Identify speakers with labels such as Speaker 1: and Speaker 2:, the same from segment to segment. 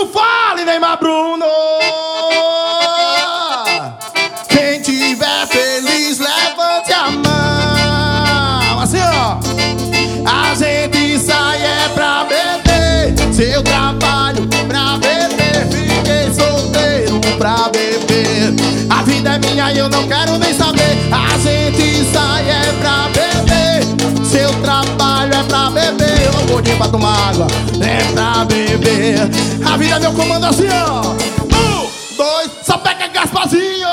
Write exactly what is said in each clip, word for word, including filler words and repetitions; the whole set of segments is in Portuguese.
Speaker 1: Não fale, Neymar Bruno. Quem tiver feliz, levante a mão. Assim, ó. A gente sai é pra beber. Seu trabalho pra beber. Fiquei solteiro pra beber. A vida é minha e eu não quero nem saber. A gente sai é pra beber. Seu trabalho é pra beber. Eu vou pra tomar água, é pra beber. A vida é meu comando assim, ó. Um, dois, só pega Gasparzinho.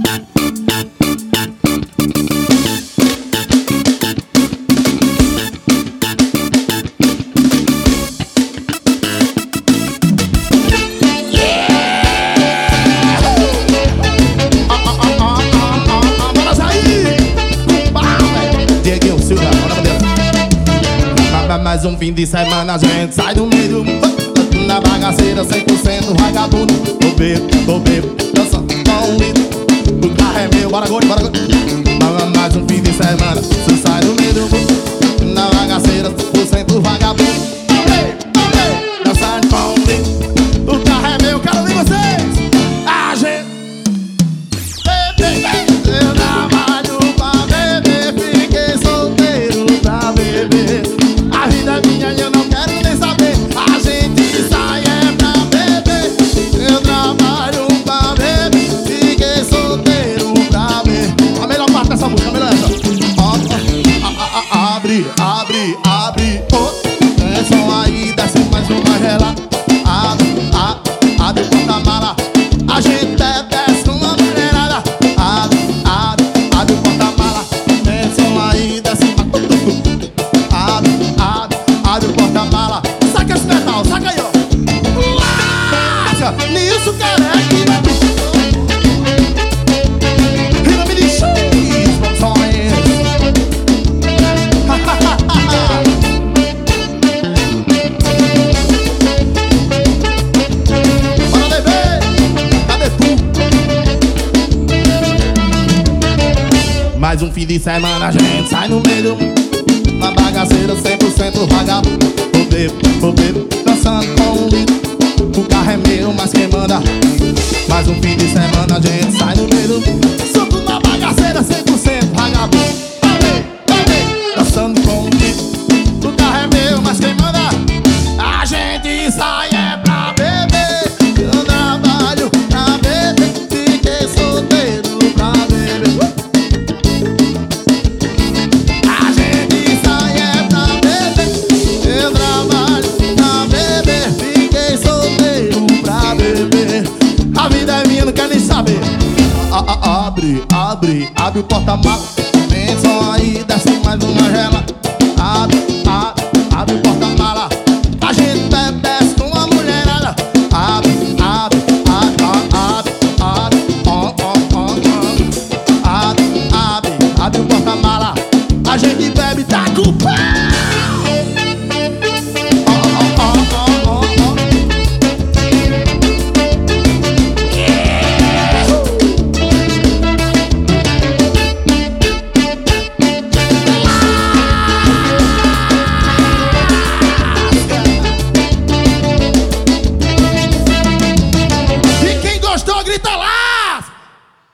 Speaker 1: Mais um fim de semana a gente sai do meio na bagaceira, cem por cento vagabundo. Tô bebo, tô bebo, dançando com um litro. O carro é meu, bora gordo, bora gordo. Mais um fim de semana, você sai do meio na bagaceira, cem por cento vagabundo. Tô bebo, tô bebo, dançando com um litro. O carro é meu, quero ver vocês. A gente bebe, eu trabalho pra beber. Fiquei solteiro pra beber. A vida é minha e eu não quero nem saber. A gente sai é pra beber. Eu trabalho pra beber. Fiquei solteiro pra beber. A melhor parte dessa música, a melhor essa. Abre, abre, abre. Oh, é só aí, desce mais uma rela. Abre, abre, abre o porta-mala. A gente desce com uma mulherada. Abre, abre, abre o porta-mala. É só aí, desce mais. Abre, abre, abre o porta-mala. Saca esse metal, saca aí, ó. Lasca, Nilson Careca. Em nome de X, produções. Bora, bebê, cadê tu? Mais um fim de semana a gente sai no meio na bagaceira, cem por cento vagabundo. Tô bebo, tô bebo, dançando com um litro. O carro é meu, mas quem manda? Mais um fim de semana a gente sai no meio. Solto na bagaceira, cem por cento vagabundo. Vai, vai, dançando com um litro. O carro é meu, mas quem manda? A gente sai é pra beber. Eu trabalho pra beber. Fiquei solteiro pra beber. A vida é minha, não quero nem saber. Abre, abre, abre o porta-mala. Vem só aí, desce mais uma rela. Abre, abre, abre o porta-mala. A gente desce com uma mulherada. Abre, abre, abre, abre, abre, ó, ó, ó, ó. Abre, abre, abre o porta-mala. A gente bebe, tá com pé.